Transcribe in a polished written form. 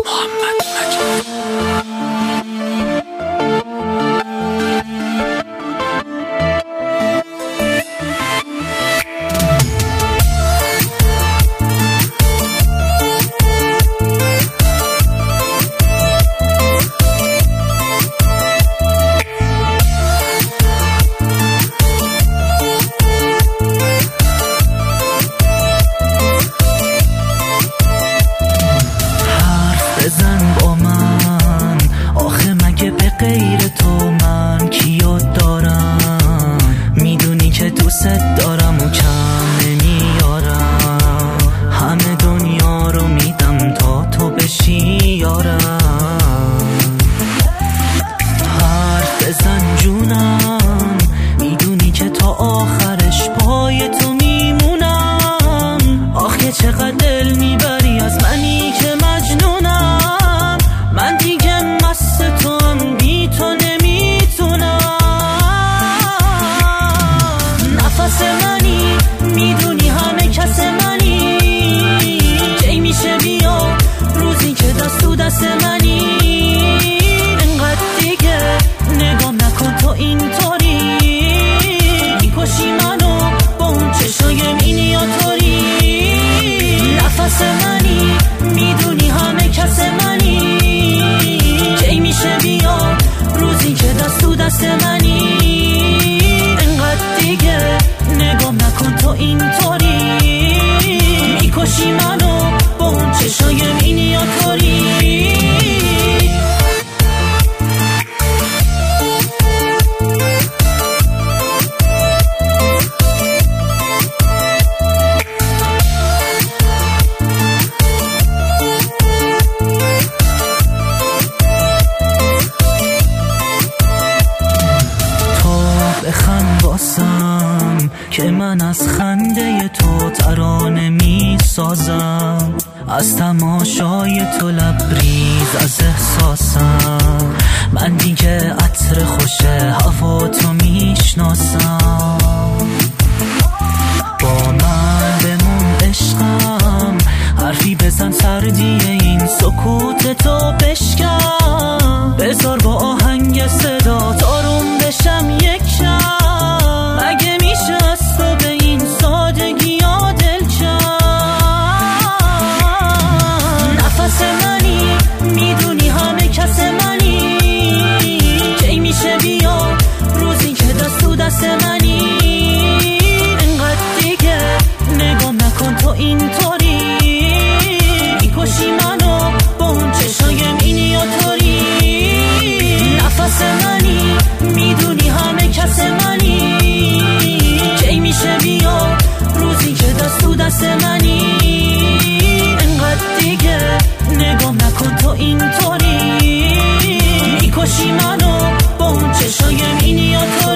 محمد مجید. بزن با من، آخه مگه به غیر تو من کیو دارم؟ میدونی که دوست دارم و کم نمیارم، همه دنیا رو میدم تا تو بشی یارم. حرف بزن جونم، میدونی که تا آخرش پای تو میمونم. آخه چقدر دل میبری از منی که مجنونم، من دیگه مست تو هم بی تو نمیتونم. نفس منی، میدونی همه کس منی، کی میشه بیا روزی که دست تو دست منی. انقدر دیگه نگام نکن تو اینطوری، میکشی منو با اون چشای مینیاتوری. نفس منی، میدونی همه کس منی، کی میشه بیا روزی که دست تو دست منی. انقدر دیگه نگام نکن تو اینطوری، میکشی منو با اون چشای مینیاتوری. بخند باسم که من از خنده تو ترانه می سازم، از تماشای تو لبریز از احساسم. من دیگه عطر خوش هوا تو میشناسم. با من بمون عشقم، حرفی بزن سردی این سکوت تو بشکن. بذار با آهنگ صدا آروم بشم یک شب، مگه میشه از تو به این سادگی یا دلچم. نفس منی، میدونی همه کس منی، کی میشه بیا روزی که دست تو دست منی. انقدر دیگه نگام نکن تو اینطوری، میکشی منو با اون چشای مینیاتوری. نفس منی، میدونی همه کس منی، کی میشه بیا روزی که دست تو دست منی. انقدر دیگه نگام نکن تو اینطوری، میکشی منو با اون چشای مینیاتوری.